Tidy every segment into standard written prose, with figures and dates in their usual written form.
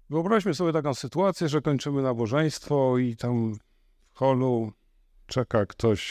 Wyobraźmy sobie taką sytuację, że kończymy nabożeństwo i tam w holu czeka ktoś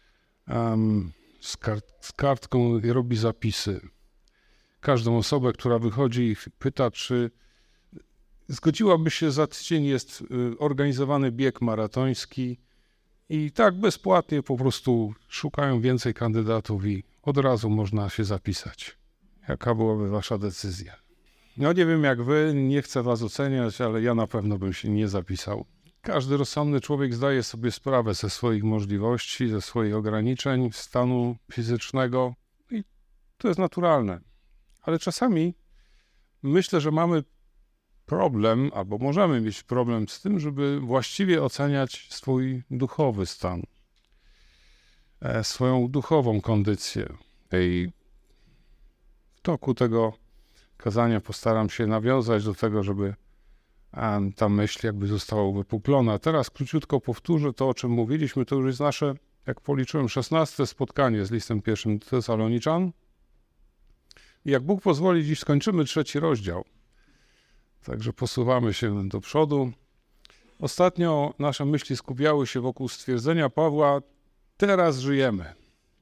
z kartką i robi zapisy. Każdą osobę, która wychodzi i pyta, czy zgodziłaby się, za tydzień jest organizowany bieg maratoński i tak bezpłatnie po prostu szukają więcej kandydatów i od razu można się zapisać. Jaka byłaby wasza decyzja? No nie wiem jak wy, nie chcę was oceniać, ale ja na pewno bym się nie zapisał. Każdy rozsądny człowiek zdaje sobie sprawę ze swoich możliwości, ze swoich ograniczeń, stanu fizycznego i to jest naturalne. Ale czasami myślę, że mamy problem, albo możemy mieć problem z tym, żeby właściwie oceniać swój duchowy stan, swoją duchową kondycję. I w toku tego kazania postaram się nawiązać do tego, żeby ta myśl jakby została uwypuklona. Teraz króciutko powtórzę to, o czym mówiliśmy. To już jest nasze, jak policzyłem, 16. spotkanie z listem pierwszym do Tesaloniczan. I jak Bóg pozwoli, dziś skończymy 3. rozdział. Także posuwamy się do przodu. Ostatnio nasze myśli skupiały się wokół stwierdzenia Pawła: teraz żyjemy.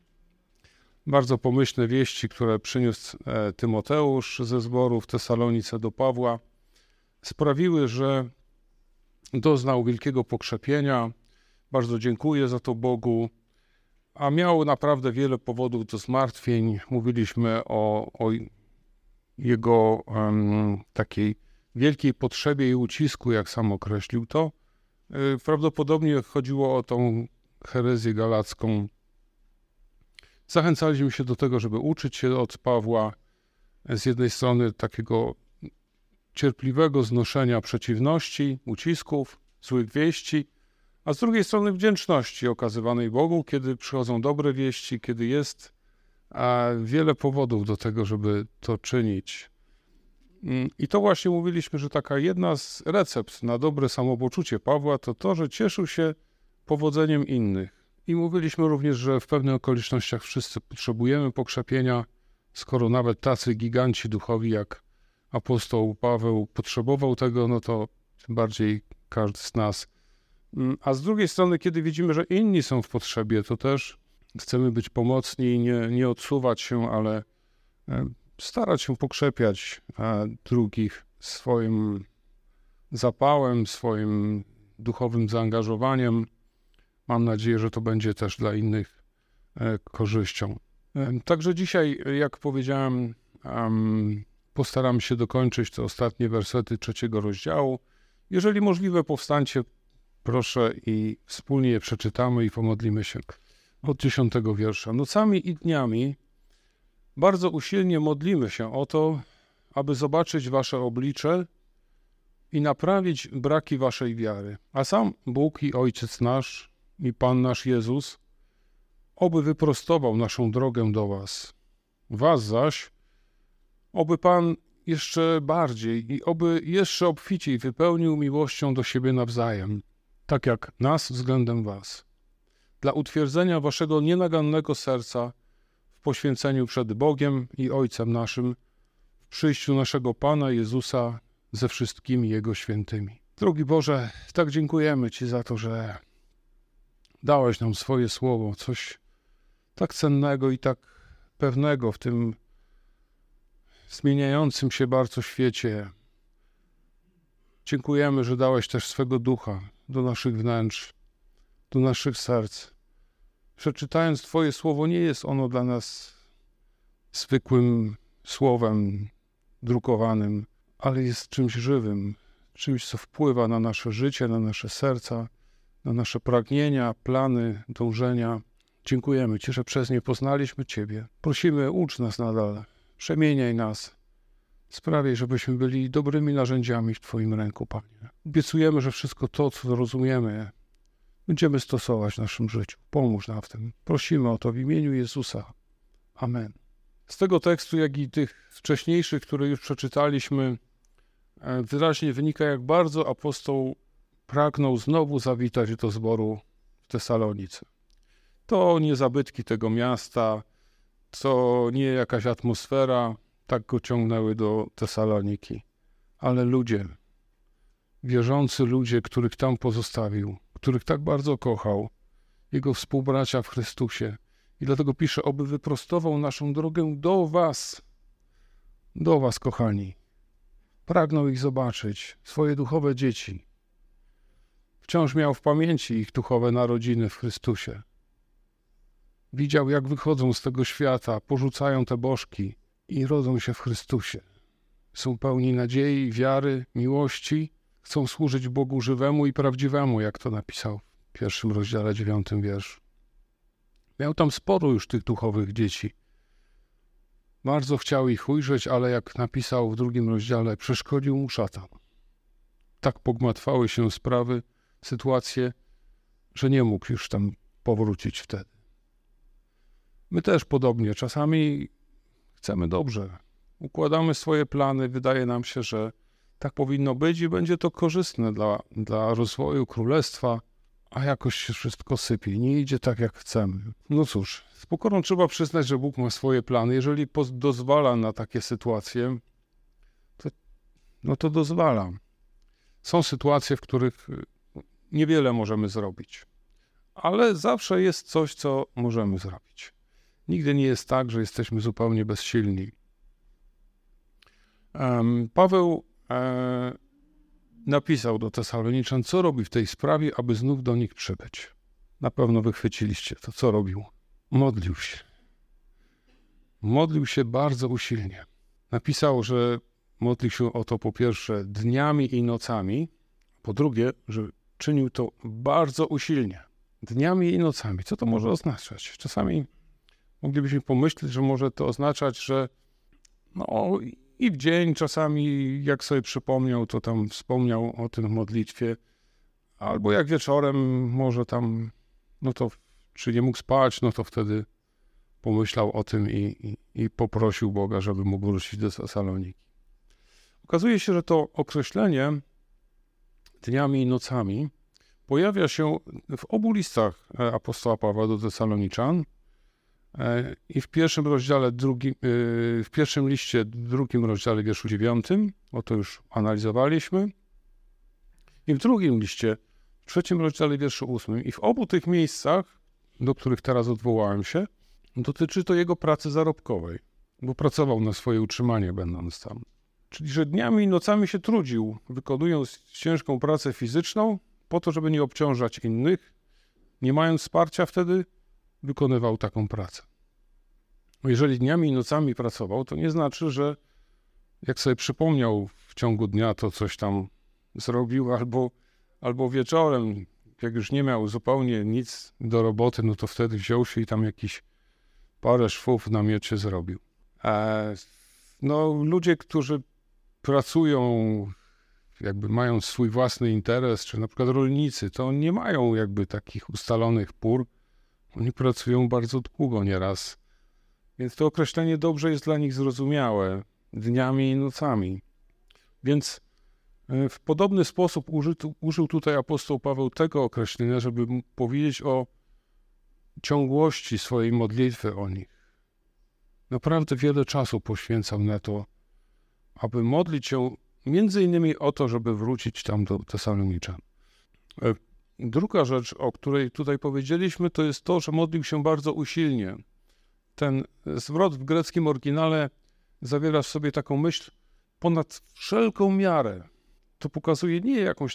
Bardzo pomyślne wieści, które przyniósł Tymoteusz ze zboru w Tesalonice do Pawła, sprawiły, że doznał wielkiego pokrzepienia. Bardzo dziękuję za to Bogu, a miał naprawdę wiele powodów do zmartwień. Mówiliśmy o jego takiej wielkiej potrzebie i ucisku, jak sam określił to. Prawdopodobnie chodziło o tą herezję galacką. Zachęcaliśmy się do tego, żeby uczyć się od Pawła z jednej strony takiego cierpliwego znoszenia przeciwności, ucisków, złych wieści, a z drugiej strony wdzięczności okazywanej Bogu, kiedy przychodzą dobre wieści, kiedy jest wiele powodów do tego, żeby to czynić. I to właśnie mówiliśmy, że taka jedna z recept na dobre samopoczucie Pawła to to, że cieszył się powodzeniem innych. I mówiliśmy również, że w pewnych okolicznościach wszyscy potrzebujemy pokrzepienia, skoro nawet tacy giganci duchowi jak apostoł Paweł potrzebował tego, no to tym bardziej każdy z nas. A z drugiej strony, kiedy widzimy, że inni są w potrzebie, to też chcemy być pomocni i nie odsuwać się, ale starać się pokrzepiać drugich swoim zapałem, swoim duchowym zaangażowaniem. Mam nadzieję, że to będzie też dla innych korzyścią. Także dzisiaj, jak powiedziałem, postaram się dokończyć te ostatnie wersety 3. rozdziału. Jeżeli możliwe, powstańcie, proszę, i wspólnie je przeczytamy i pomodlimy się od 10. wiersza. Nocami i dniami bardzo usilnie modlimy się o to, aby zobaczyć wasze oblicze i naprawić braki waszej wiary. A sam Bóg i Ojciec nasz i Pan nasz Jezus oby wyprostował naszą drogę do was. Was zaś oby Pan jeszcze bardziej i oby jeszcze obficiej wypełnił miłością do siebie nawzajem, tak jak nas względem was, dla utwierdzenia waszego nienagannego serca w poświęceniu przed Bogiem i Ojcem naszym, w przyjściu naszego Pana Jezusa ze wszystkimi Jego świętymi. Drogi Boże, tak dziękujemy Ci za to, że dałeś nam swoje słowo, coś tak cennego i tak pewnego w tym zmieniającym się bardzo świecie. Dziękujemy, że dałeś też swego ducha do naszych wnętrz, do naszych serc. Przeczytając Twoje słowo, nie jest ono dla nas zwykłym słowem drukowanym, ale jest czymś żywym, czymś, co wpływa na nasze życie, na nasze serca, na nasze pragnienia, plany, dążenia. Dziękujemy Ci, że przez nie poznaliśmy Ciebie. Prosimy, ucz nas nadal, przemieniaj nas, sprawiaj, żebyśmy byli dobrymi narzędziami w Twoim ręku, Panie. Obiecujemy, że wszystko to, co rozumiemy, będziemy stosować w naszym życiu. Pomóż nam w tym. Prosimy o to w imieniu Jezusa. Amen. Z tego tekstu, jak i tych wcześniejszych, które już przeczytaliśmy, wyraźnie wynika, jak bardzo apostoł pragnął znowu zawitać do zboru w Tesalonice. To nie zabytki tego miasta, to nie jakaś atmosfera tak go ciągnęły do Tesaloniki, ale ludzie, wierzący ludzie, których tam pozostawił, których tak bardzo kochał, Jego współbracia w Chrystusie. I dlatego pisze, oby wyprostował naszą drogę do was, kochani. Pragnął ich zobaczyć, swoje duchowe dzieci. Wciąż miał w pamięci ich duchowe narodziny w Chrystusie. Widział, jak wychodzą z tego świata, porzucają te bożki i rodzą się w Chrystusie. Są pełni nadziei, wiary, miłości, chcą służyć Bogu żywemu i prawdziwemu, jak to napisał w 1 rozdziale 9 wierszu. Miał tam sporo już tych duchowych dzieci. Bardzo chciał ich ujrzeć, ale jak napisał w 2 rozdziale, przeszkodził mu szatan. Tak pogmatwały się sprawy, sytuacje, że nie mógł już tam powrócić wtedy. My też podobnie. Czasami chcemy dobrze. Układamy swoje plany. Wydaje nam się, że tak powinno być i będzie to korzystne dla rozwoju królestwa, a jakoś się wszystko sypie. Nie idzie tak, jak chcemy. No cóż, z pokorą trzeba przyznać, że Bóg ma swoje plany. Jeżeli dozwala na takie sytuacje, to dozwala. Są sytuacje, w których niewiele możemy zrobić, ale zawsze jest coś, co możemy zrobić. Nigdy nie jest tak, że jesteśmy zupełnie bezsilni. Paweł napisał do Tesaloniczan, co robi w tej sprawie, aby znów do nich przybyć. Na pewno wychwyciliście to, co robił. Modlił się. Modlił się bardzo usilnie. Napisał, że modlił się o to po pierwsze dniami i nocami, po drugie, że czynił to bardzo usilnie. Dniami i nocami. Co to może oznaczać? Czasami moglibyśmy pomyśleć, że może to oznaczać, że i w dzień czasami, jak sobie przypomniał, to tam wspomniał o tym w modlitwie, albo jak wieczorem może tam, to czy nie mógł spać, to wtedy pomyślał o tym i poprosił Boga, żeby mógł wrócić do Tesaloniki. Okazuje się, że to określenie dniami i nocami pojawia się w obu listach apostoła Pawła do Tesaloniczan i w pierwszym rozdziale, w pierwszym liście, drugim rozdziale, wierszu 9, to już analizowaliśmy, i w drugim liście, w trzecim rozdziale, wierszu 8. I w obu tych miejscach, do których teraz odwołałem się, dotyczy to jego pracy zarobkowej, bo pracował na swoje utrzymanie, będąc tam. Czyli, że dniami i nocami się trudził, wykonując ciężką pracę fizyczną, po to, żeby nie obciążać innych. Nie mając wsparcia wtedy, wykonywał taką pracę. Jeżeli dniami i nocami pracował, to nie znaczy, że jak sobie przypomniał w ciągu dnia, to coś tam zrobił, albo wieczorem, jak już nie miał zupełnie nic do roboty, to wtedy wziął się i tam jakiś parę szwów w namiocie zrobił. Ludzie, którzy pracują, jakby mają swój własny interes, czy na przykład rolnicy, to nie mają jakby takich ustalonych pór. Oni pracują bardzo długo nieraz. Więc to określenie dobrze jest dla nich zrozumiałe, dniami i nocami. Więc w podobny sposób użył tutaj apostoł Paweł tego określenia, żeby powiedzieć o ciągłości swojej modlitwy o nich. Naprawdę wiele czasu poświęcał na to, aby modlić się między innymi o to, żeby wrócić tam do Tesaloniczan. Druga rzecz, o której tutaj powiedzieliśmy, to jest to, że modlił się bardzo usilnie. Ten zwrot w greckim oryginale zawiera w sobie taką myśl ponad wszelką miarę. To pokazuje nie jakąś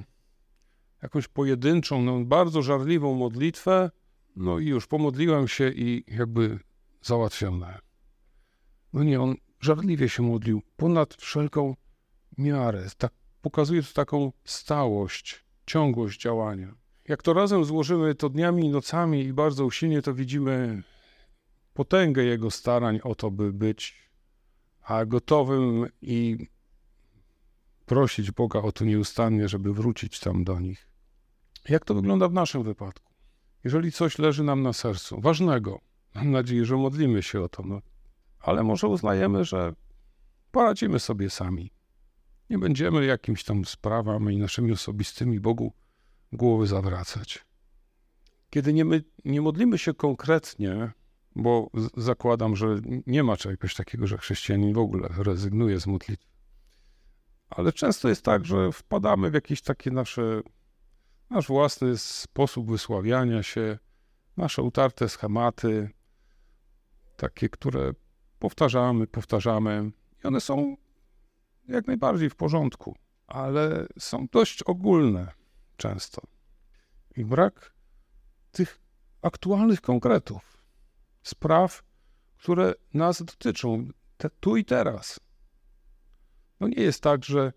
pojedynczą, bardzo żarliwą modlitwę, i już pomodliłem się i jakby załatwione. Nie, on żarliwie się modlił, ponad wszelką miarę. Tak, pokazuje to taką stałość, ciągłość działania. Jak to razem złożymy to dniami i nocami i bardzo usilnie, to widzimy potęgę jego starań o to, by być gotowym i prosić Boga o to nieustannie, żeby wrócić tam do nich. Jak to wygląda w naszym wypadku? Jeżeli coś leży nam na sercu, ważnego, mam nadzieję, że modlimy się o to, ale może uznajemy, że poradzimy sobie sami. Nie będziemy jakimś tam sprawami naszymi osobistymi Bogu głowy zawracać. Kiedy nie modlimy się konkretnie, bo zakładam, że nie ma czegoś takiego, że chrześcijanin w ogóle rezygnuje z modlitwy, Ale często jest tak, że wpadamy w jakieś takie nasz własny sposób wysławiania się, nasze utarte schematy, takie, które powtarzamy i one są jak najbardziej w porządku, ale są dość ogólne często. I brak tych aktualnych konkretów, spraw, które nas dotyczą tu i teraz. No nie jest tak, że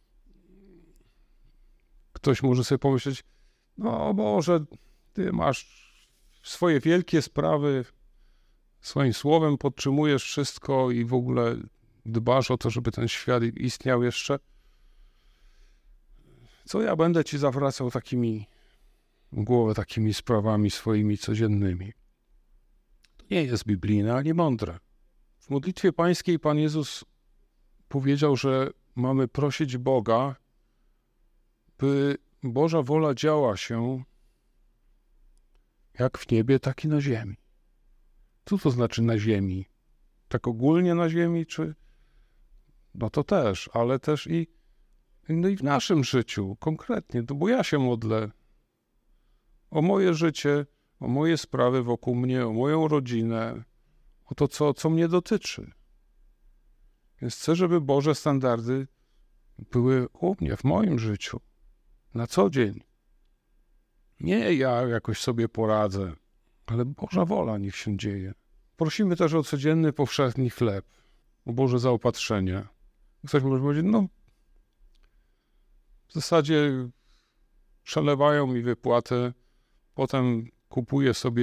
ktoś może sobie pomyśleć, no Boże, ty masz swoje wielkie sprawy, swoim słowem podtrzymujesz wszystko i w ogóle dbasz o to, żeby ten świat istniał jeszcze. Co ja będę ci zawracał głowę takimi sprawami swoimi codziennymi? To nie jest biblijne ani mądre. W modlitwie pańskiej Pan Jezus powiedział, że mamy prosić Boga, by Boża wola działa się jak w niebie, tak i na ziemi. Co to znaczy na ziemi? Tak ogólnie na ziemi, czy? No to też, ale też i w naszym życiu konkretnie, no bo ja się modlę o moje życie, o moje sprawy wokół mnie, o moją rodzinę, o to, co mnie dotyczy. Więc chcę, żeby Boże standardy były u mnie, w moim życiu, na co dzień. Nie ja jakoś sobie poradzę, ale Boża wola niech się dzieje. Prosimy też o codzienny, powszedni chleb, o Boże zaopatrzenie. Ktoś może powiedzieć, no w zasadzie przelewają mi wypłatę, potem kupuję sobie,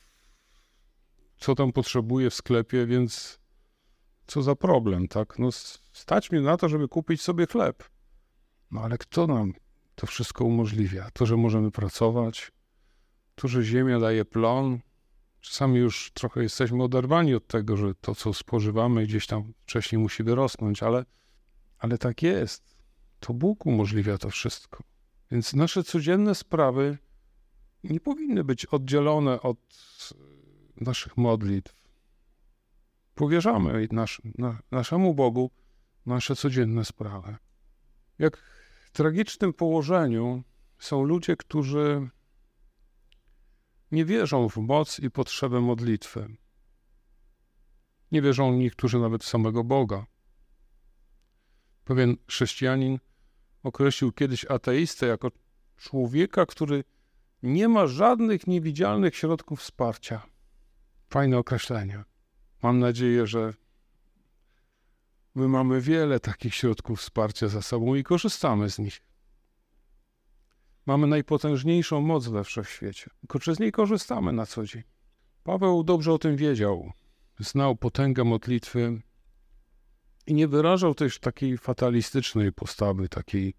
co tam potrzebuję w sklepie, więc co za problem, tak? No stać mnie na to, żeby kupić sobie chleb. No ale kto nam to wszystko umożliwia? To, że możemy pracować, to, że ziemia daje plon. Czasami już trochę jesteśmy oderwani od tego, że to, co spożywamy, gdzieś tam wcześniej musi wyrosnąć, ale tak jest. To Bóg umożliwia to wszystko. Więc nasze codzienne sprawy nie powinny być oddzielone od naszych modlitw. Powierzamy naszemu Bogu nasze codzienne sprawy. Jak w tragicznym położeniu są ludzie, którzy nie wierzą w moc i potrzebę modlitwy. Nie wierzą niektórzy nawet w samego Boga. Pewien chrześcijanin określił kiedyś ateistę jako człowieka, który nie ma żadnych niewidzialnych środków wsparcia. Fajne określenie. Mam nadzieję, że my mamy wiele takich środków wsparcia za sobą i korzystamy z nich. Mamy najpotężniejszą moc we wszechświecie, tylko czy z niej korzystamy na co dzień? Paweł dobrze o tym wiedział. Znał potęgę modlitwy i nie wyrażał też takiej fatalistycznej postawy, takiej,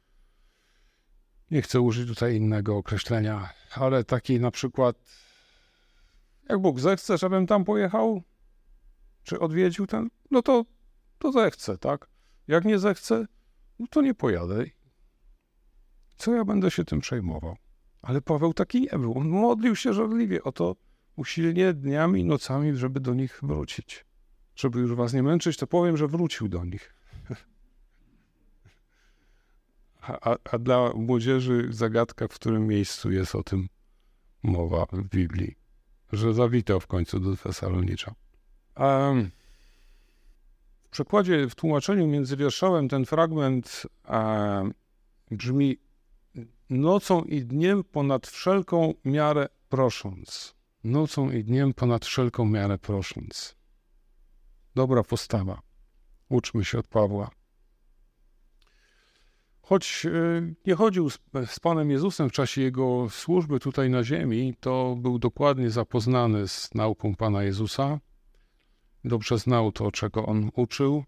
nie chcę użyć tutaj innego określenia, ale takiej na przykład, jak Bóg zechce, żebym tam pojechał, czy odwiedził ten, no to zechce, tak? Jak nie zechce, no to nie pojadę. Co ja będę się tym przejmował? Ale Paweł taki nie był. On modlił się żarliwie o to usilnie dniami i nocami, żeby do nich wrócić. Żeby już was nie męczyć, to powiem, że wrócił do nich. A dla młodzieży zagadka, w którym miejscu jest o tym mowa w Biblii. Że zawitał w końcu do Tesaloniczan. W przekładzie, w tłumaczeniu międzywierszowym ten fragment brzmi: nocą i dniem ponad wszelką miarę prosząc. Nocą i dniem ponad wszelką miarę prosząc. Dobra postawa. Uczmy się od Pawła. Choć nie chodził z Panem Jezusem w czasie Jego służby tutaj na ziemi, to był dokładnie zapoznany z nauką Pana Jezusa. Dobrze znał to, czego On uczył.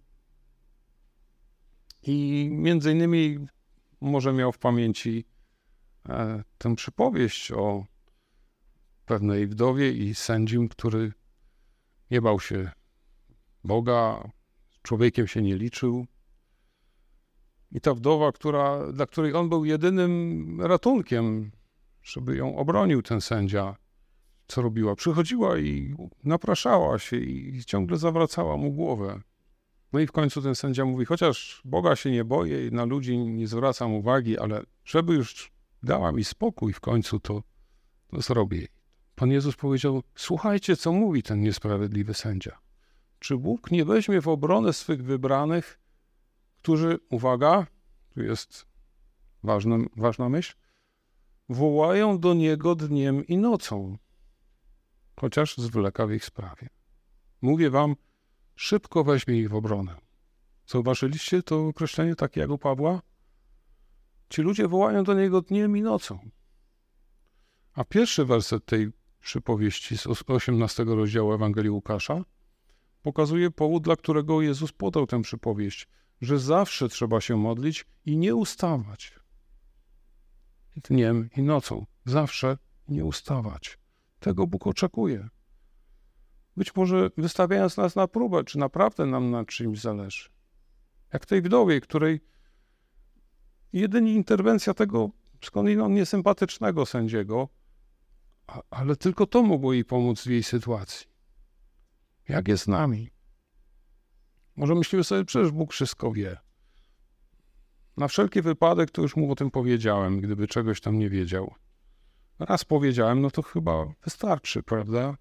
I między innymi może miał w pamięci tę przypowieść o pewnej wdowie i sędzim, który nie bał się Boga, człowiekiem się nie liczył. I ta wdowa, dla której on był jedynym ratunkiem, żeby ją obronił ten sędzia, co robiła? Przychodziła i napraszała się i ciągle zawracała mu głowę. No i w końcu ten sędzia mówi, chociaż Boga się nie boję i na ludzi nie zwracam uwagi, ale żeby już dała mi spokój w końcu, to zrobię. Pan Jezus powiedział, słuchajcie, co mówi ten niesprawiedliwy sędzia. Czy Bóg nie weźmie w obronę swych wybranych, którzy, uwaga, tu jest ważna myśl, wołają do Niego dniem i nocą, chociaż zwleka w ich sprawie. Mówię wam, szybko weźmie ich w obronę. Zauważyliście to określenie takie jak u Pawła? Ci ludzie wołają do Niego dniem i nocą. A pierwszy werset tej przypowieści z 18 rozdziału Ewangelii Łukasza pokazuje powód, dla którego Jezus podał tę przypowieść, że zawsze trzeba się modlić i nie ustawać. Dniem i nocą. Zawsze nie ustawać. Tego Bóg oczekuje. Być może wystawiając nas na próbę, czy naprawdę nam na czymś zależy. Jak tej wdowie, której jedynie interwencja tego skądinąd niesympatycznego sędziego, ale tylko to mogło jej pomóc w jej sytuacji. Jak jest z nami? Może myślimy sobie, przecież Bóg wszystko wie. Na wszelki wypadek to już mu o tym powiedziałem, gdyby czegoś tam nie wiedział. Raz powiedziałem, no to chyba wystarczy, prawda?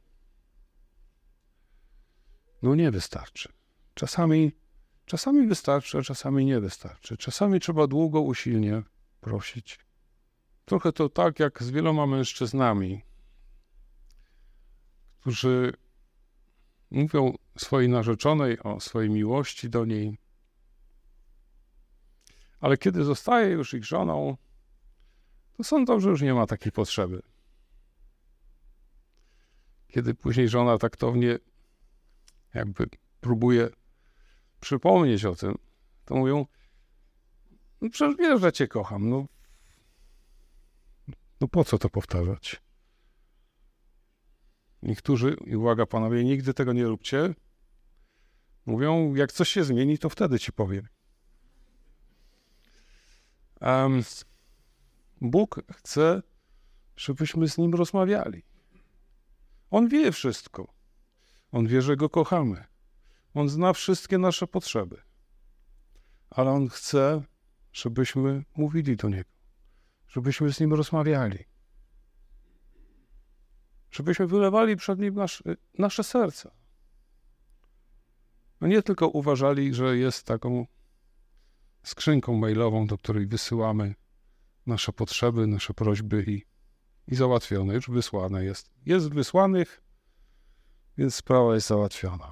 No nie wystarczy. Czasami wystarczy, a czasami nie wystarczy. Czasami trzeba długo, usilnie prosić. Trochę to tak jak z wieloma mężczyznami, którzy mówią swojej narzeczonej o swojej miłości do niej, ale kiedy zostaje już ich żoną, to sądzą, że już nie ma takiej potrzeby. Kiedy później żona taktownie jakby próbuje przypomnieć o tym, to mówią, no przecież wiesz, że cię kocham, no po co to powtarzać? Niektórzy, i uwaga panowie, nigdy tego nie róbcie, mówią, jak coś się zmieni, to wtedy ci powiem. Bóg chce, żebyśmy z Nim rozmawiali. On wie wszystko. On wie, że Go kochamy. On zna wszystkie nasze potrzeby. Ale On chce, żebyśmy mówili do Niego. Żebyśmy z Nim rozmawiali. Żebyśmy wylewali przed Nim nasze serca. No nie tylko uważali, że jest taką skrzynką mailową, do której wysyłamy nasze potrzeby, nasze prośby i załatwione, już wysłane jest. Jest wysłanych, więc sprawa jest załatwiona.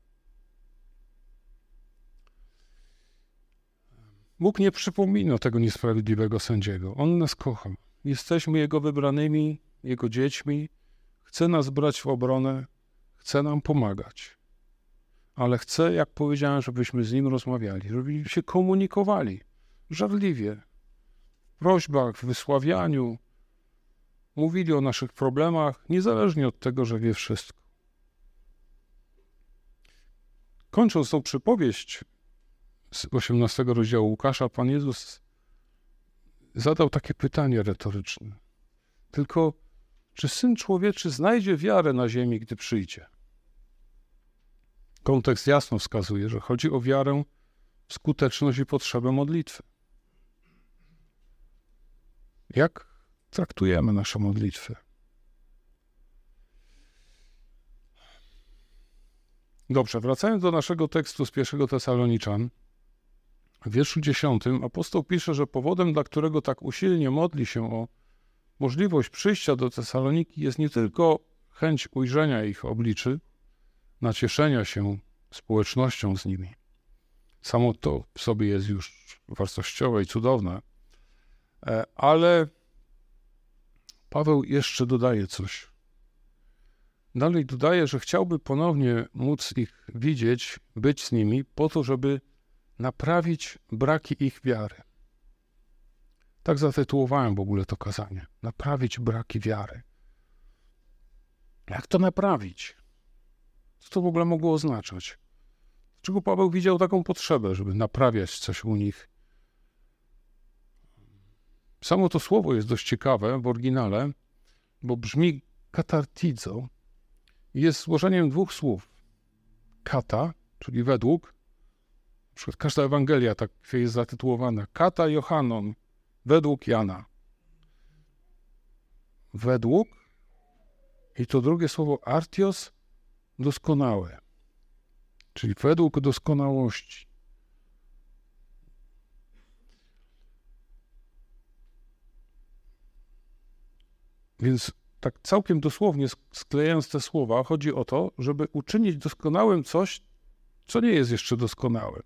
Bóg nie przypomina tego niesprawiedliwego sędziego. On nas kocha. Jesteśmy Jego wybranymi, Jego dziećmi. Chce nas brać w obronę, chce nam pomagać. Ale chce, jak powiedziałem, żebyśmy z Nim rozmawiali, żebyśmy się komunikowali żarliwie, w prośbach, w wysławianiu, mówili o naszych problemach, niezależnie od tego, że wie wszystko. Kończąc tą przypowieść z 18 rozdziału Łukasza, Pan Jezus zadał takie pytanie retoryczne. Tylko, czy Syn Człowieczy znajdzie wiarę na ziemi, gdy przyjdzie? Kontekst jasno wskazuje, że chodzi o wiarę w skuteczność i potrzebę modlitwy. Jak traktujemy nasze modlitwy? Dobrze, wracając do naszego tekstu z 1 Tesaloniczan, w wierszu 10 apostoł pisze, że powodem, dla którego tak usilnie modli się o możliwość przyjścia do Tesaloniki, jest nie tylko chęć ujrzenia ich obliczy, nacieszenia się społecznością z nimi. Samo to w sobie jest już wartościowe i cudowne, ale Paweł jeszcze dodaje coś. Dalej dodaje, że chciałby ponownie móc ich widzieć, być z nimi, po to, żeby naprawić braki ich wiary. Tak zatytułowałem w ogóle to kazanie. Naprawić braki wiary. Jak to naprawić? Co to w ogóle mogło oznaczać? Dlaczego Paweł widział taką potrzebę, żeby naprawiać coś u nich? Samo to słowo jest dość ciekawe w oryginale, bo brzmi katartizo i jest złożeniem dwóch słów. Kata, czyli według, Na przykład każda Ewangelia tak jest zatytułowana Kata Johannon, według Jana. Według i to drugie słowo artios, doskonałe, czyli według doskonałości. Więc tak całkiem dosłownie sklejając te słowa, chodzi o to, żeby uczynić doskonałym coś, co nie jest jeszcze doskonałe.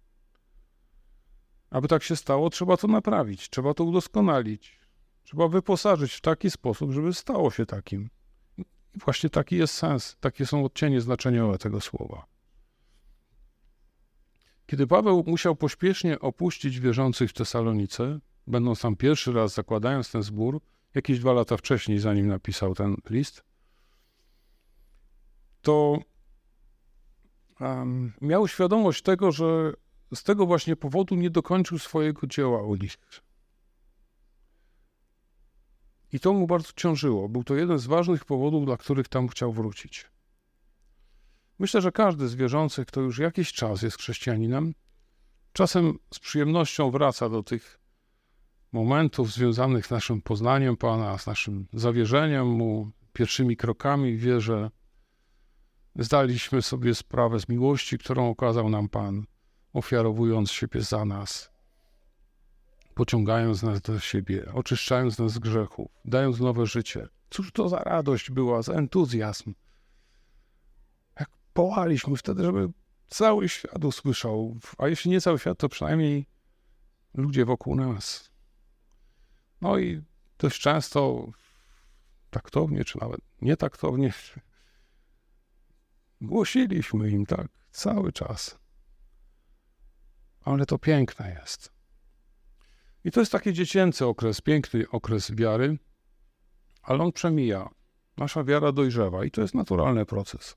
Aby tak się stało, trzeba to naprawić, trzeba to udoskonalić, trzeba wyposażyć w taki sposób, żeby stało się takim. I właśnie taki jest sens, takie są odcienie znaczeniowe tego słowa. Kiedy Paweł musiał pośpiesznie opuścić wierzących w Tesalonice, będąc tam pierwszy raz, zakładając ten zbór, jakieś 2 lata wcześniej, zanim napisał ten list, to miał świadomość tego, że z tego właśnie powodu nie dokończył swojego dzieła u nich. I to mu bardzo ciążyło. Był to jeden z ważnych powodów, dla których tam chciał wrócić. Myślę, że każdy z wierzących, kto już jakiś czas jest chrześcijaninem, czasem z przyjemnością wraca do tych momentów związanych z naszym poznaniem Pana, z naszym zawierzeniem Mu, pierwszymi krokami w wierze. Zdaliśmy sobie sprawę z miłości, którą okazał nam Pan, ofiarowując siebie za nas, pociągając nas do siebie, oczyszczając nas z grzechów, dając nowe życie. Cóż to za radość była, za entuzjazm. Jak wołaliśmy wtedy, żeby cały świat usłyszał, a jeśli nie cały świat, to przynajmniej ludzie wokół nas. No i dość często taktownie, czy nawet nietaktownie głosiliśmy im tak cały czas. Ale to piękne jest. I to jest taki dziecięcy okres, piękny okres wiary, ale on przemija. Nasza wiara dojrzewa i to jest naturalny proces.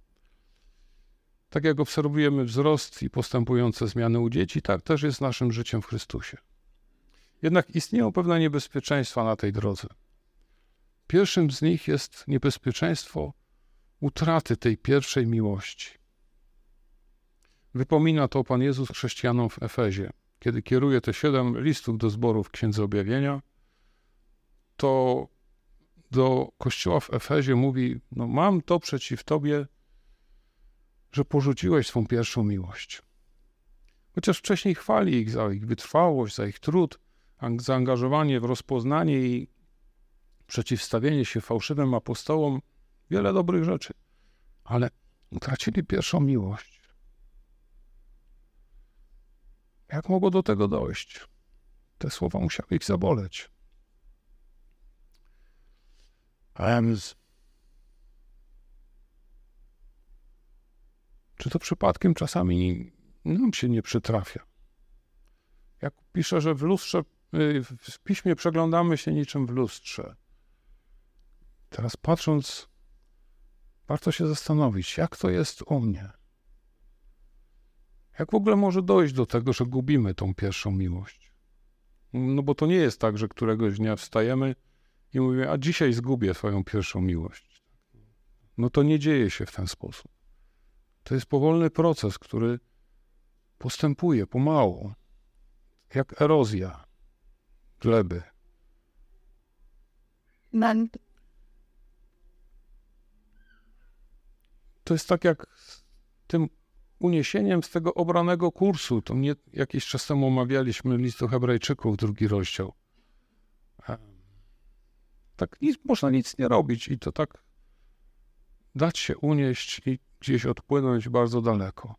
Tak jak obserwujemy wzrost i postępujące zmiany u dzieci, tak też jest naszym życiem w Chrystusie. Jednak istnieją pewne niebezpieczeństwa na tej drodze. Pierwszym z nich jest niebezpieczeństwo utraty tej pierwszej miłości. Wypomina to Pan Jezus chrześcijanom w Efezie. Kiedy kieruje te 7 listów do zborów w Księdze Objawienia, to do kościoła w Efezie mówi, no mam to przeciw tobie, że porzuciłeś swą pierwszą miłość. Chociaż wcześniej chwali ich za ich wytrwałość, za ich trud, zaangażowanie w rozpoznanie i przeciwstawienie się fałszywym apostołom, wiele dobrych rzeczy, ale utracili pierwszą miłość. Jak mogło do tego dojść? Te słowa musiały ich zaboleć. Czy to przypadkiem czasami nam się nie przytrafia? Jak pisze, że w lustrze, w piśmie przeglądamy się niczym w lustrze. Teraz patrząc, warto się zastanowić, jak to jest u mnie. Jak w ogóle może dojść do tego, że gubimy tą pierwszą miłość? No bo to nie jest tak, że któregoś dnia wstajemy i mówimy, a dzisiaj zgubię swoją pierwszą miłość. No to nie dzieje się w ten sposób. To jest powolny proces, który postępuje pomału, jak erozja gleby. To jest tak jak z tym uniesieniem z tego obranego kursu. To nie jakiś czas temu omawialiśmy list do Hebrajczyków, 2 rozdział. Tak można nic nie robić i to tak dać się unieść i gdzieś odpłynąć bardzo daleko.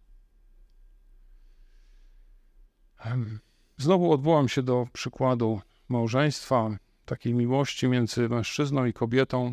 Znowu odwołam się do przykładu małżeństwa, takiej miłości między mężczyzną i kobietą.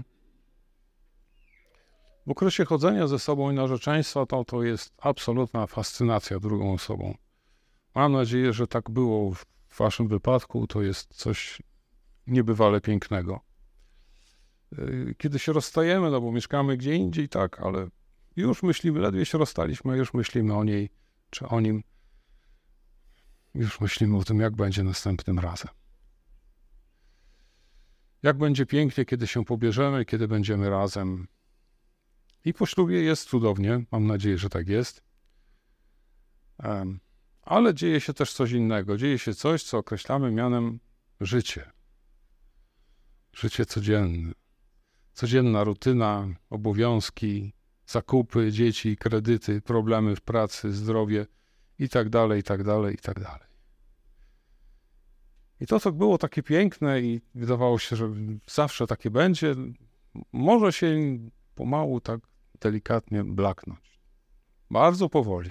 W okresie chodzenia ze sobą i narzeczeństwa to jest absolutna fascynacja drugą osobą. Mam nadzieję, że tak było w waszym wypadku. To jest coś niebywale pięknego. Kiedy się rozstajemy, no bo mieszkamy gdzie indziej, tak, ale już myślimy, ledwie się rozstaliśmy, już myślimy o niej czy o nim. Już myślimy o tym, jak będzie następnym razem. Jak będzie pięknie, kiedy się pobierzemy, kiedy będziemy razem. I po ślubie jest cudownie, mam nadzieję, że tak jest. Ale dzieje się też coś innego. Dzieje się coś, co określamy mianem życie. Życie codzienne. Codzienna rutyna, obowiązki, zakupy, dzieci, kredyty, problemy w pracy, zdrowie i tak dalej, i tak dalej, i tak dalej. I to, co było takie piękne i wydawało się, że zawsze takie będzie, może się pomału tak delikatnie blaknąć. Bardzo powoli.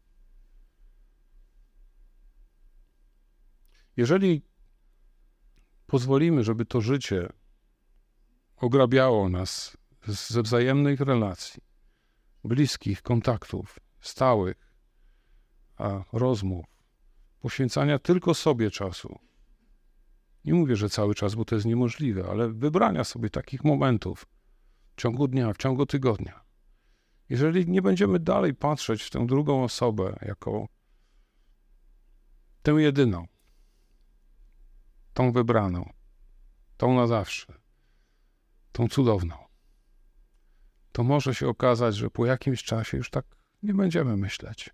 Jeżeli pozwolimy, żeby to życie ograbiało nas ze wzajemnych relacji, bliskich kontaktów, stałych rozmów, poświęcania tylko sobie czasu. Nie mówię, że cały czas, bo to jest niemożliwe, ale wybrania sobie takich momentów w ciągu dnia, w ciągu tygodnia. Jeżeli nie będziemy dalej patrzeć w tę drugą osobę jako tę jedyną, tą wybraną, tą na zawsze, tą cudowną, to może się okazać, że po jakimś czasie już tak nie będziemy myśleć.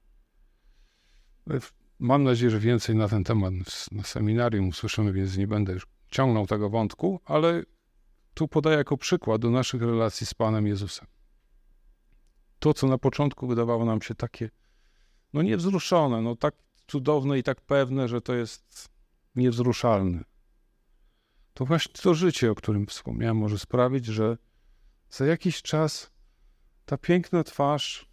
Mam nadzieję, że więcej na ten temat na seminarium usłyszymy, więc nie będę już ciągnął tego wątku, ale tu podaję jako przykład do naszych relacji z Panem Jezusem. To, co na początku wydawało nam się takie, niewzruszone, tak cudowne i tak pewne, że to jest niewzruszalne. To właśnie to życie, o którym wspomniałem, może sprawić, że za jakiś czas ta piękna twarz,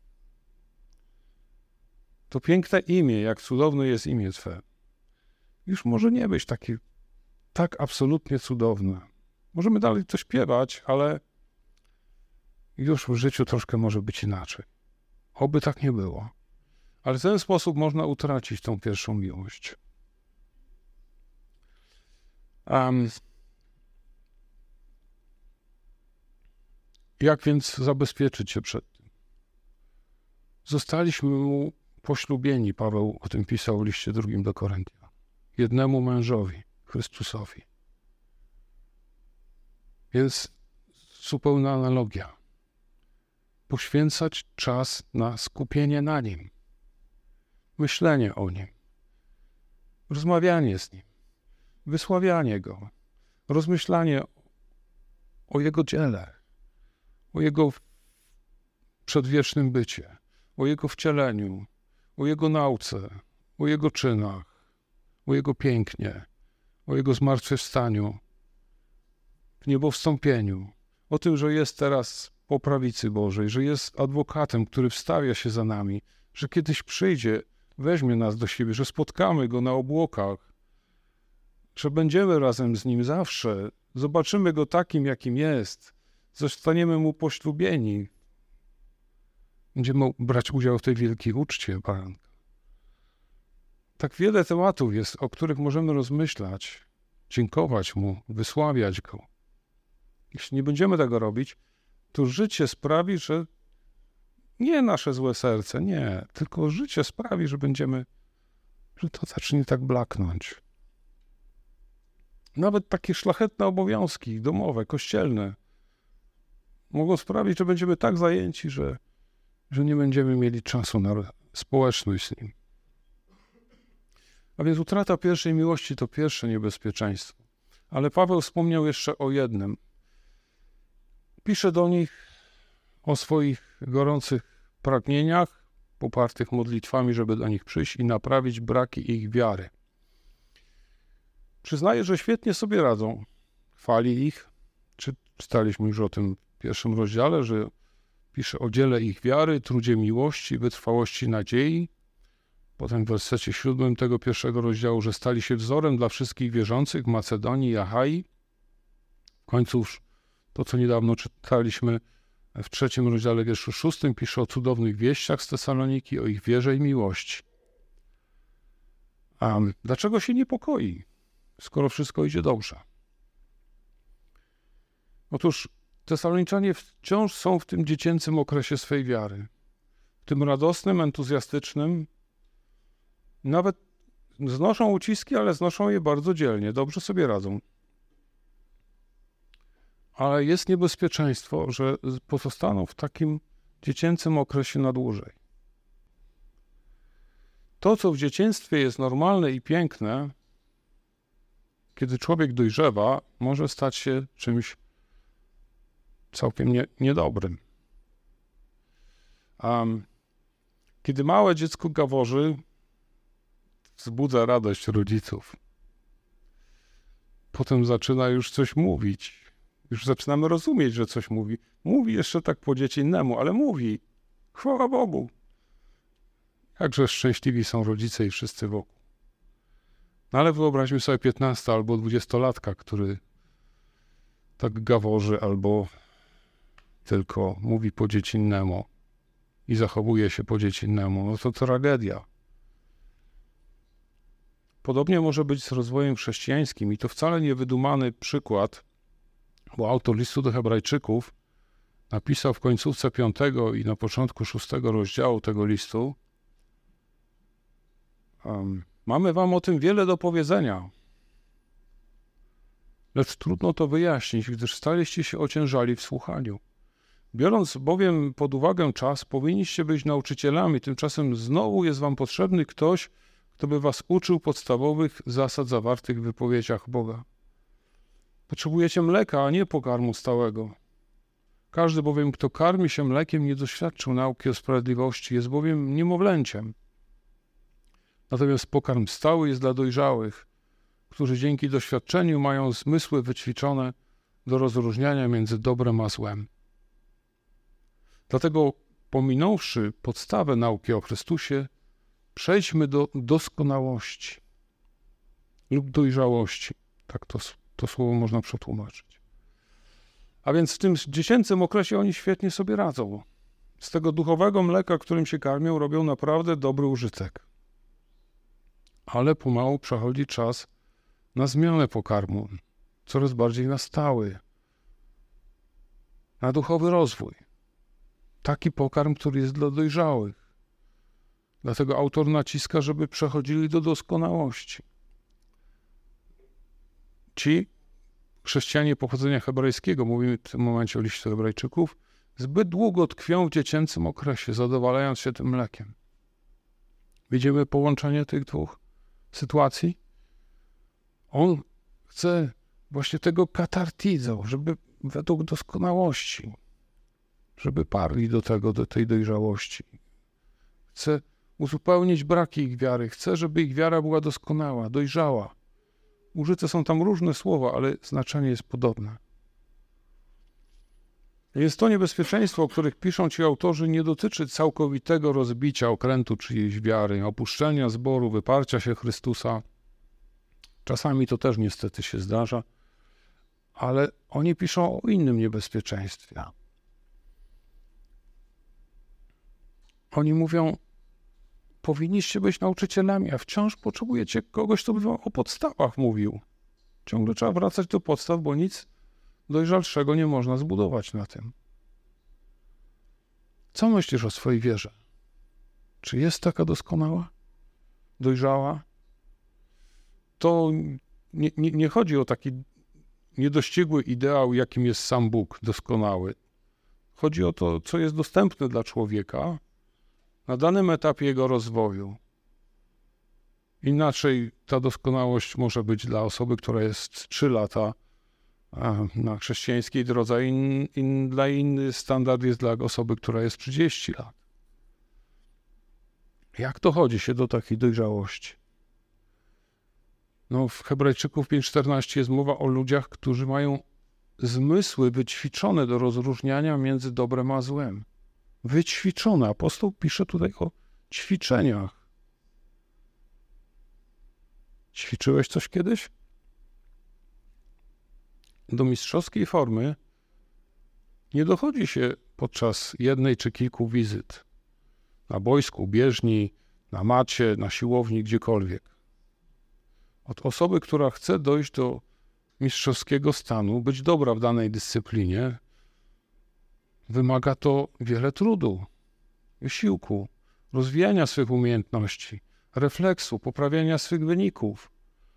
to piękne imię, jak cudowne jest imię Twe, już może nie być takie tak absolutnie cudowne. Możemy dalej to śpiewać, ale już w życiu troszkę może być inaczej. Oby tak nie było. Ale w ten sposób można utracić tą pierwszą miłość. Jak więc zabezpieczyć się przed tym? Zostaliśmy mu poślubieni, Paweł o tym pisał w liście 2 do Koryntian. Jednemu mężowi, Chrystusowi. Więc zupełna analogia. Poświęcać czas na skupienie na Nim. Myślenie o Nim. Rozmawianie z Nim. Wysławianie Go. Rozmyślanie o Jego dziele. O Jego przedwiecznym bycie. O Jego wcieleniu. O Jego nauce. O Jego czynach. O Jego pięknie. O Jego zmartwychwstaniu. W niebowstąpieniu. O tym, że jest teraz po prawicy Bożej, że jest adwokatem, który wstawia się za nami, że kiedyś przyjdzie, weźmie nas do siebie, że spotkamy Go na obłokach, że będziemy razem z Nim zawsze, zobaczymy Go takim, jakim jest, zostaniemy Mu poślubieni, będziemy brać udział w tej wielkiej uczcie Baranka. Tak wiele tematów jest, o których możemy rozmyślać, dziękować Mu, wysławiać Go. Jeśli nie będziemy tego robić, to życie sprawi, że nie nasze złe serce, nie, tylko życie sprawi, że to zacznie tak blaknąć. Nawet takie szlachetne obowiązki domowe, kościelne mogą sprawić, że będziemy tak zajęci, że nie będziemy mieli czasu na społeczność z Nim. A więc utrata pierwszej miłości to pierwsze niebezpieczeństwo. Ale Paweł wspomniał jeszcze o jednym. Pisze do nich o swoich gorących pragnieniach, popartych modlitwami, żeby do nich przyjść i naprawić braki ich wiary. Przyznaje, że świetnie sobie radzą. Chwali ich. Czytaliśmy już o tym w 1 rozdziale, że pisze o dziele ich wiary, trudzie miłości, wytrwałości nadziei. Potem w wersecie 7 tego 1 rozdziału, że stali się wzorem dla wszystkich wierzących w Macedonii i Achai. W końcu już to, co niedawno czytaliśmy w 3 rozdziale, wierszu 6, pisze o cudownych wieściach z Tesaloniki, o ich wierze i miłości. A dlaczego się niepokoi, skoro wszystko idzie dobrze? Otóż Tesaloniczanie wciąż są w tym dziecięcym okresie swej wiary. W tym radosnym, entuzjastycznym. Nawet znoszą uciski, ale znoszą je bardzo dzielnie, dobrze sobie radzą. Ale jest niebezpieczeństwo, że pozostaną w takim dziecięcym okresie na dłużej. To, co w dzieciństwie jest normalne i piękne, kiedy człowiek dojrzewa, może stać się czymś całkiem niedobrym. Kiedy małe dziecko gaworzy, wzbudza radość rodziców. Potem zaczyna już coś mówić. Już zaczynamy rozumieć, że coś mówi. Mówi jeszcze tak po dziecinnemu, ale mówi. Chwała Bogu. Jakże szczęśliwi są rodzice i wszyscy wokół. No ale wyobraźmy sobie 15 albo 20-latka, który tak gaworzy albo tylko mówi po dziecinnemu i zachowuje się po dziecinnemu. No to tragedia. Podobnie może być z rozwojem chrześcijańskim i to wcale nie wydumany przykład, bo autor listu do Hebrajczyków napisał w końcówce 5 i na początku 6 rozdziału tego listu: mamy wam o tym wiele do powiedzenia, lecz trudno to wyjaśnić, gdyż staliście się ociężali w słuchaniu. Biorąc bowiem pod uwagę czas, powinniście być nauczycielami, tymczasem znowu jest wam potrzebny ktoś, kto by was uczył podstawowych zasad zawartych w wypowiedziach Boga. Potrzebujecie mleka, a nie pokarmu stałego. Każdy bowiem, kto karmi się mlekiem, nie doświadczył nauki o sprawiedliwości, jest bowiem niemowlęciem. Natomiast pokarm stały jest dla dojrzałych, którzy dzięki doświadczeniu mają zmysły wyćwiczone do rozróżniania między dobrem a złem. Dlatego, pominąwszy podstawę nauki o Chrystusie, przejdźmy do doskonałości lub dojrzałości. Tak to słowo można przetłumaczyć. A więc w tym dziecięcym okresie oni świetnie sobie radzą. Z tego duchowego mleka, którym się karmią, robią naprawdę dobry użytek. Ale pomału przechodzi czas na zmianę pokarmu, coraz bardziej na stały, na duchowy rozwój. Taki pokarm, który jest dla dojrzałych. Dlatego autor naciska, żeby przechodzili do doskonałości. Ci chrześcijanie pochodzenia hebrajskiego, mówimy w tym momencie o liście Hebrajczyków, zbyt długo tkwią w dziecięcym okresie, zadowalając się tym mlekiem. Widzimy połączenie tych dwóch sytuacji? On chce właśnie tego katartizo, żeby według doskonałości, żeby parli do tej dojrzałości. Chce uzupełnić braki ich wiary, chce, żeby ich wiara była doskonała, dojrzała. Użyte są tam różne słowa, ale znaczenie jest podobne. Jest to niebezpieczeństwo, o których piszą ci autorzy, nie dotyczy całkowitego rozbicia okrętu czyjejś wiary, opuszczenia zboru, wyparcia się Chrystusa. Czasami to też niestety się zdarza, ale oni piszą o innym niebezpieczeństwie. Oni mówią, powinniście być nauczycielami, a wciąż potrzebujecie kogoś, kto by wam o podstawach mówił. Ciągle trzeba wracać do podstaw, bo nic dojrzalszego nie można zbudować na tym. Co myślisz o swojej wierze? Czy jest taka doskonała? Dojrzała? To nie chodzi o taki niedościgły ideał, jakim jest sam Bóg doskonały. Chodzi o to, co jest dostępne dla człowieka na danym etapie jego rozwoju. Inaczej ta doskonałość może być dla osoby, która jest 3 lata na chrześcijańskiej drodze, dla inny standard jest dla osoby, która jest 30 lat. Jak dochodzi się do takiej dojrzałości? No, w Hebrajczyków 5:14 jest mowa o ludziach, którzy mają zmysły wyćwiczone do rozróżniania między dobrem a złem. Wyćwiczone. Apostoł pisze tutaj o ćwiczeniach. Ćwiczyłeś coś kiedyś? Do mistrzowskiej formy nie dochodzi się podczas jednej czy kilku wizyt. Na boisku, bieżni, na macie, na siłowni, gdziekolwiek. Od osoby, która chce dojść do mistrzowskiego stanu, być dobra w danej dyscyplinie, wymaga to wiele trudu, wysiłku, rozwijania swych umiejętności, refleksu, poprawiania swych wyników.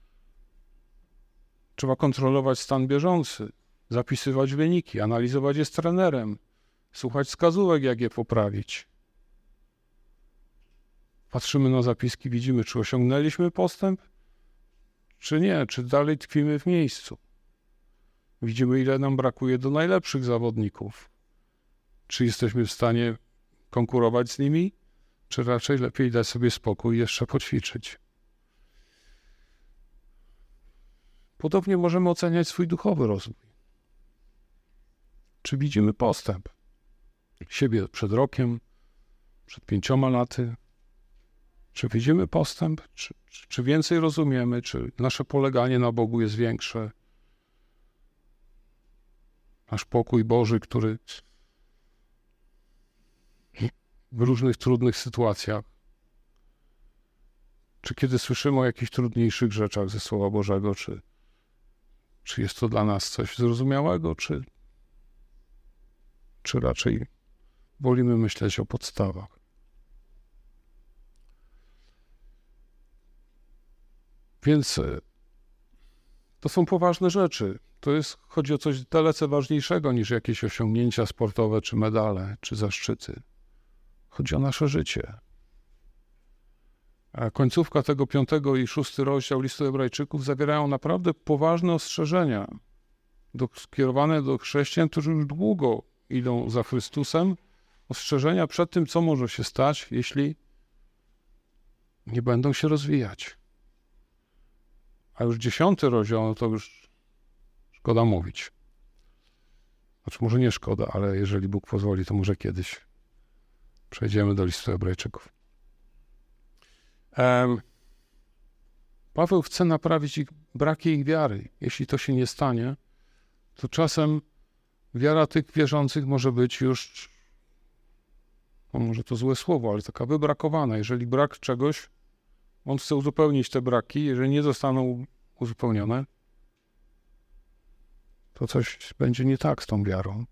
Trzeba kontrolować stan bieżący, zapisywać wyniki, analizować je z trenerem, słuchać wskazówek, jak je poprawić. patrzymy na zapiski, widzimy, czy osiągnęliśmy postęp, czy nie, czy dalej tkwimy w miejscu. Widzimy, ile nam brakuje do najlepszych zawodników. Czy jesteśmy w stanie konkurować z nimi, czy raczej lepiej dać sobie spokój i jeszcze poćwiczyć. Podobnie możemy oceniać swój duchowy rozwój. Czy widzimy postęp siebie przed rokiem, przed 5 laty? Czy widzimy postęp? Czy więcej rozumiemy? Czy nasze poleganie na Bogu jest większe? Nasz pokój Boży, który w różnych trudnych sytuacjach, czy kiedy słyszymy o jakichś trudniejszych rzeczach ze Słowa Bożego, czy jest to dla nas coś zrozumiałego, czy raczej wolimy myśleć o podstawach. Więc to są poważne rzeczy. Chodzi o coś dalece ważniejszego niż jakieś osiągnięcia sportowe, czy medale, czy zaszczyty. Chodzi o nasze życie. A końcówka tego 5 i 6 rozdział listu Hebrajczyków zawierają naprawdę poważne ostrzeżenia skierowane do chrześcijan, którzy już długo idą za Chrystusem. Ostrzeżenia przed tym, co może się stać, jeśli nie będą się rozwijać. A już 10 rozdział, no to już szkoda mówić. Znaczy, może nie szkoda, ale jeżeli Bóg pozwoli, to może kiedyś przejdziemy do listu Hebrajczyków. Paweł chce naprawić braki ich wiary. Jeśli to się nie stanie, to czasem wiara tych wierzących może być już, no może to złe słowo, ale taka wybrakowana. Jeżeli brak czegoś, on chce uzupełnić te braki, jeżeli nie zostaną uzupełnione, to coś będzie nie tak z tą wiarą.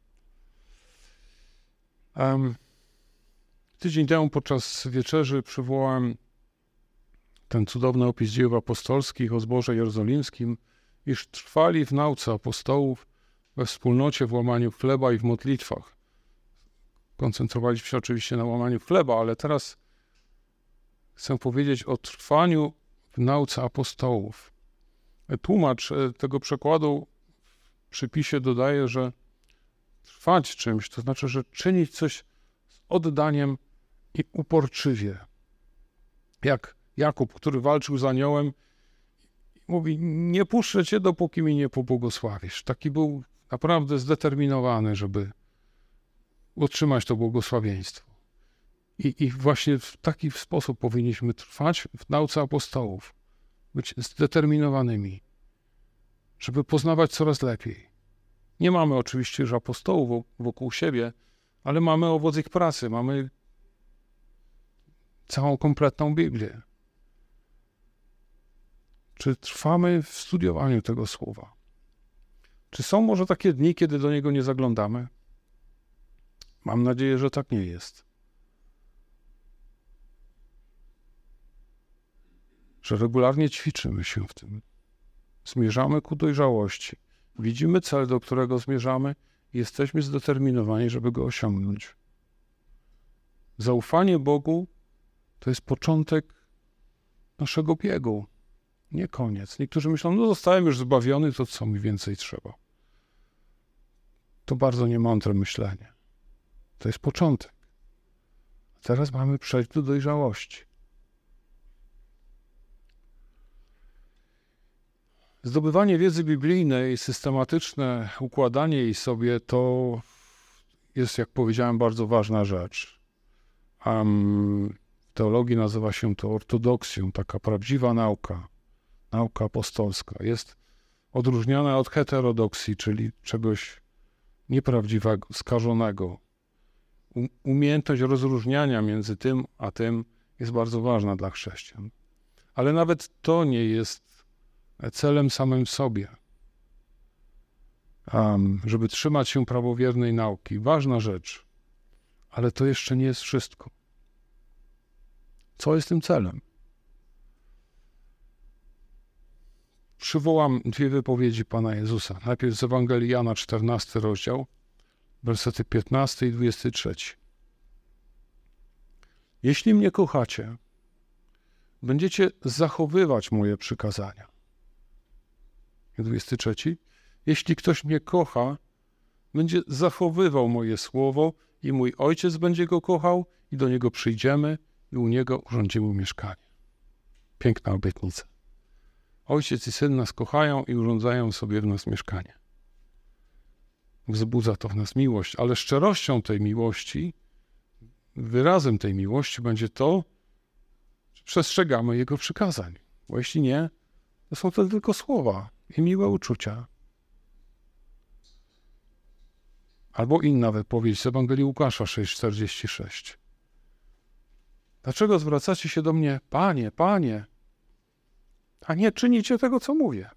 Tydzień temu podczas wieczerzy przywołałem ten cudowny opis dziejów apostolskich o zborze jerozolimskim, iż trwali w nauce apostołów, we wspólnocie, w łamaniu chleba i w modlitwach. Koncentrowaliśmy się oczywiście na łamaniu chleba, ale teraz chcę powiedzieć o trwaniu w nauce apostołów. Tłumacz tego przekładu w przypisie dodaje, że trwać czymś, to znaczy, że czynić coś z oddaniem i uporczywie. Jak Jakub, który walczył z aniołem, mówi, nie puszczę cię, dopóki mi nie pobłogosławisz. Taki był naprawdę zdeterminowany, żeby otrzymać to błogosławieństwo. I właśnie w taki sposób powinniśmy trwać w nauce apostołów, być zdeterminowanymi, żeby poznawać coraz lepiej. Nie mamy oczywiście już apostołów wokół siebie, ale mamy owoc ich pracy, mamy całą kompletną Biblię. Czy trwamy w studiowaniu tego słowa? Czy są może takie dni, kiedy do niego nie zaglądamy? Mam nadzieję, że tak nie jest. Że regularnie ćwiczymy się w tym. Zmierzamy ku dojrzałości. Widzimy cel, do którego zmierzamy i jesteśmy zdeterminowani, żeby go osiągnąć. Zaufanie Bogu to jest początek naszego biegu, nie koniec. Niektórzy myślą, no zostałem już zbawiony, to co mi więcej trzeba? To bardzo niemądre myślenie. To jest początek. Teraz mamy przejść do dojrzałości. Zdobywanie wiedzy biblijnej, systematyczne układanie jej sobie, to jest, jak powiedziałem, bardzo ważna rzecz. W teologii nazywa się to ortodoksją, taka prawdziwa nauka, nauka apostolska. Jest odróżniana od heterodoksji, czyli czegoś nieprawdziwego, skażonego. Umiejętność rozróżniania między tym a tym jest bardzo ważna dla chrześcijan. Ale nawet to nie jest celem samym sobie. Żeby trzymać się prawowiernej nauki. Ważna rzecz, ale to jeszcze nie jest wszystko. Co jest tym celem? Przywołam 2 wypowiedzi Pana Jezusa. Najpierw z Ewangelii Jana, 14 rozdział, wersety 15 i 23. Jeśli mnie kochacie, będziecie zachowywać moje przykazania. 23. Jeśli ktoś mnie kocha, będzie zachowywał moje słowo i mój Ojciec będzie go kochał i do niego przyjdziemy i u niego urządzimy mieszkanie. Piękna obietnica. Ojciec i Syn nas kochają i urządzają sobie w nas mieszkanie. Wzbudza to w nas miłość, ale szczerością tej miłości, wyrazem tej miłości będzie to, że przestrzegamy Jego przykazań. Bo jeśli nie, to są to tylko słowa i miłe uczucia. Albo inna wypowiedź z Ewangelii Łukasza 6,46. Dlaczego zwracacie się do mnie, Panie, Panie, a nie czynicie tego, co mówię?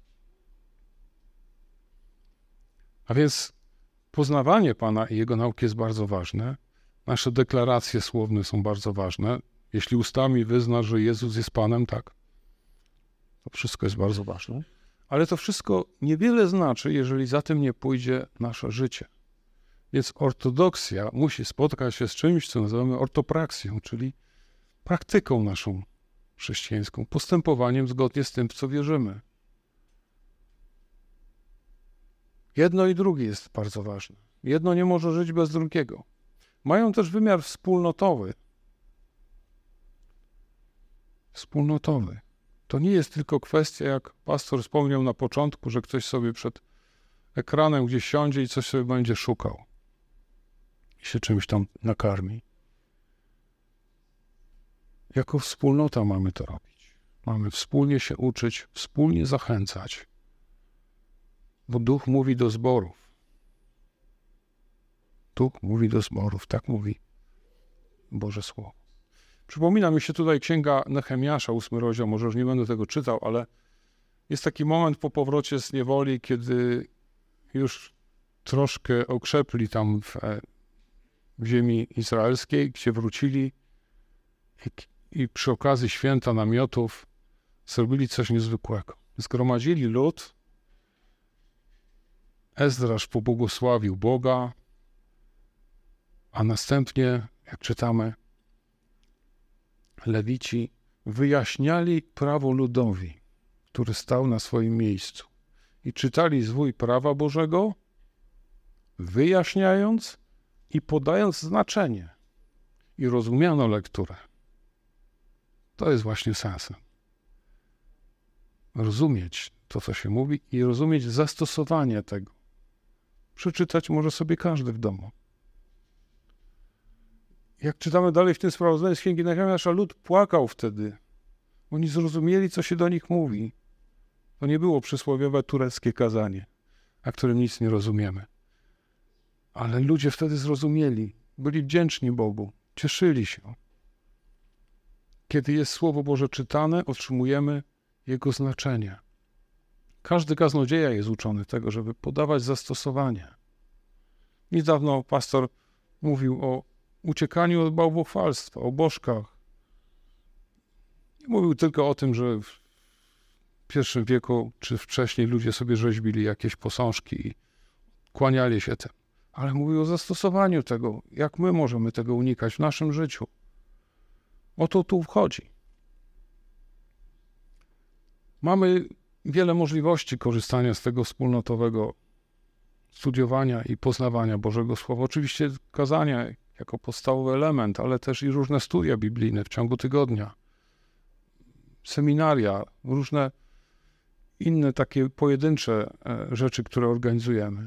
A więc poznawanie Pana i Jego nauki jest bardzo ważne. Nasze deklaracje słowne są bardzo ważne. Jeśli ustami wyznasz, że Jezus jest Panem, tak, to wszystko jest bardzo ważne. Ale to wszystko niewiele znaczy, jeżeli za tym nie pójdzie nasze życie. Więc ortodoksja musi spotkać się z czymś, co nazywamy ortopraksją, czyli praktyką naszą chrześcijańską, postępowaniem zgodnie z tym, w co wierzymy. Jedno i drugie jest bardzo ważne. Jedno nie może żyć bez drugiego. Mają też wymiar wspólnotowy. Wspólnotowy. To nie jest tylko kwestia, jak pastor wspomniał na początku, że ktoś sobie przed ekranem gdzieś siądzie i coś sobie będzie szukał i się czymś tam nakarmi. Jako wspólnota mamy to robić. Mamy wspólnie się uczyć, wspólnie zachęcać. Bo Duch mówi do zborów. Duch mówi do zborów, tak mówi Boże Słowo. Przypomina mi się tutaj księga Nehemiasza, 8 rozdział, może już nie będę tego czytał, ale jest taki moment po powrocie z niewoli, kiedy już troszkę okrzepli tam w ziemi izraelskiej, gdzie wrócili i przy okazji święta namiotów zrobili coś niezwykłego. Zgromadzili lud, Ezdrasz pobłogosławił Boga, a następnie, jak czytamy, Lewici wyjaśniali prawo ludowi, który stał na swoim miejscu i czytali zwój prawa Bożego, wyjaśniając i podając znaczenie i rozumiano lekturę. To jest właśnie sensem. Rozumieć to, co się mówi i rozumieć zastosowanie tego. Przeczytać może sobie każdy w domu. Jak czytamy dalej w tym sprawozdaniu z księgi Nehemiasza, lud płakał wtedy. Oni zrozumieli, co się do nich mówi. To nie było przysłowiowe tureckie kazanie, a którym nic nie rozumiemy. Ale ludzie wtedy zrozumieli, byli wdzięczni Bogu, cieszyli się. Kiedy jest Słowo Boże czytane, otrzymujemy jego znaczenie. Każdy kaznodzieja jest uczony tego, żeby podawać zastosowanie. Niedawno pastor mówił o uciekaniu od bałwochwalstwa, o bożkach. Nie mówił tylko o tym, że w I wieku czy wcześniej ludzie sobie rzeźbili jakieś posążki i kłaniali się tym. Ale mówił o zastosowaniu tego, jak my możemy tego unikać w naszym życiu. O to tu wchodzi. Mamy wiele możliwości korzystania z tego wspólnotowego studiowania i poznawania Bożego Słowa. Oczywiście kazania jako podstawowy element, ale też i różne studia biblijne w ciągu tygodnia, seminaria, różne inne takie pojedyncze rzeczy, które organizujemy.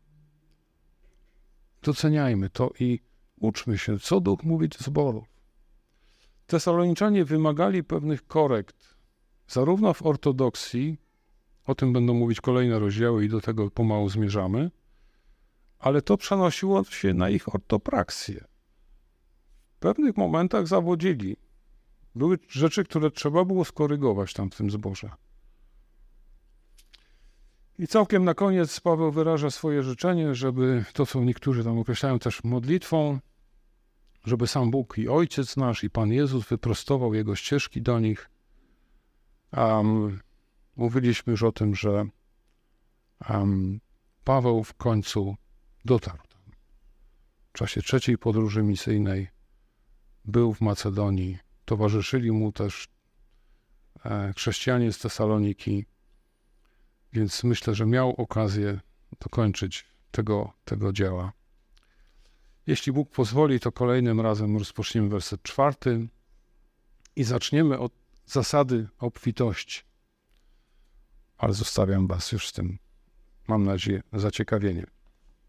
Doceniajmy to i uczmy się, co Duch mówi do zborów. Tesaloniczanie wymagali pewnych korekt, zarówno w ortodoksji, o tym będą mówić kolejne rozdziały i do tego pomału zmierzamy, ale to przenosiło się na ich ortopraksję. W pewnych momentach zawodzili. Były rzeczy, które trzeba było skorygować tam w tym zborze. I całkiem na koniec Paweł wyraża swoje życzenie, żeby to, co niektórzy tam określają też modlitwą, żeby sam Bóg i Ojciec nasz i Pan Jezus wyprostował Jego ścieżki do nich. Mówiliśmy już o tym, że Paweł w końcu dotarł tam. W czasie trzeciej podróży misyjnej był w Macedonii. Towarzyszyli mu też chrześcijanie z Tesaloniki, więc myślę, że miał okazję dokończyć tego dzieła. Jeśli Bóg pozwoli, to kolejnym razem rozpoczniemy werset 4 i zaczniemy od zasady obfitości. Ale zostawiam was już z tym, mam nadzieję, zaciekawieniem.